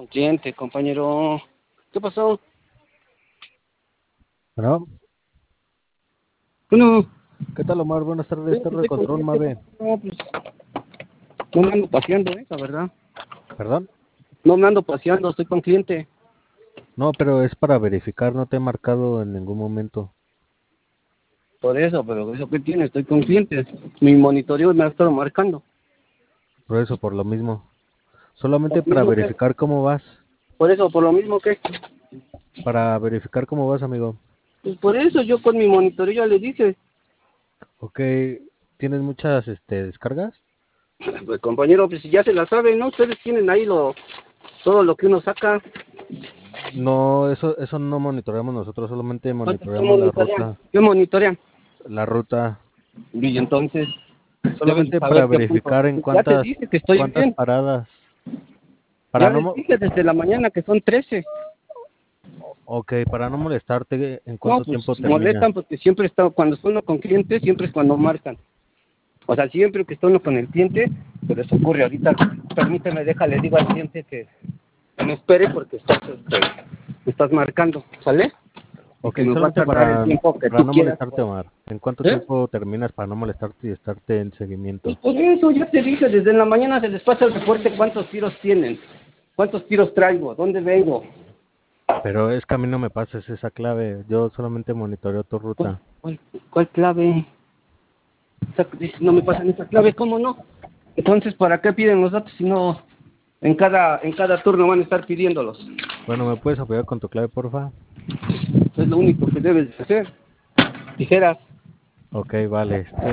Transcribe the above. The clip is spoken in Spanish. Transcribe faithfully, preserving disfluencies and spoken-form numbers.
con cliente, compañero. ¿Qué pasó? Bueno, Bueno, ¿qué tal, Omar? Buenas tardes, estoy, Torre de estoy con Control, cliente. Mave. No, pues, no me ando paseando, ¿eh? La verdad. ¿Perdón? No me ando paseando, estoy con cliente. No, pero es para verificar, no te he marcado en ningún momento. Por eso, pero ¿eso qué tiene? Estoy con cliente. Mi monitoreo me ha estado marcando. Por eso, por lo mismo. Solamente Por lo para mismo que, verificar cómo vas. por eso, por lo mismo que, Para verificar cómo vas, amigo. pues por eso yo con mi monitoreo ya le dije, Ok, ¿tienes muchas este, descargas? pues compañero, pues si ya se la saben, ¿no? Ustedes tienen ahí lo, todo lo que uno saca. No, eso, eso no monitoreamos nosotros, solamente ¿Cuántos qué monitoreamos la monitorean? ruta. ¿Qué monitorean? La ruta. Y entonces deben Solamente para saber qué punto. verificar en Pues ya te cuántas, dije que estoy cuántas bien. paradas. Para Ya no, les mo- dije desde la mañana que son trece. ok, para no molestarte, ¿en No, cuánto pues tiempo termina? molestan porque siempre está, cuando estoy uno con clientes, siempre es cuando marcan. O sea, siempre que estoy uno con el cliente, pero eso ocurre ahorita. Permíteme, déjale, digo al cliente que, que me espere porque estás, este, me estás marcando, ¿sale? Y Ok, que me va a solamente tardar el para, tiempo que para tú no quieras. molestarte, Omar. ¿En cuánto ¿Eh? tiempo terminas para no molestarte y estarte en Pues seguimiento? por eso ya te dije, desde la mañana se les pasa el reporte cuántos tiros tienen, cuántos tiros traigo, dónde vengo. Pero es que a mí no me pases esa clave. Yo solamente monitoreo tu ¿Cuál, ruta. cuál, cuál clave? Esa- dice, no me pasan esa clave, ¿cómo no? Entonces, ¿para qué piden los datos si no en cada en cada turno van a estar pidiéndolos? Bueno, ¿me puedes apoyar con tu clave, porfa? Es lo único que debes de hacer. Tijeras. Ok, vale.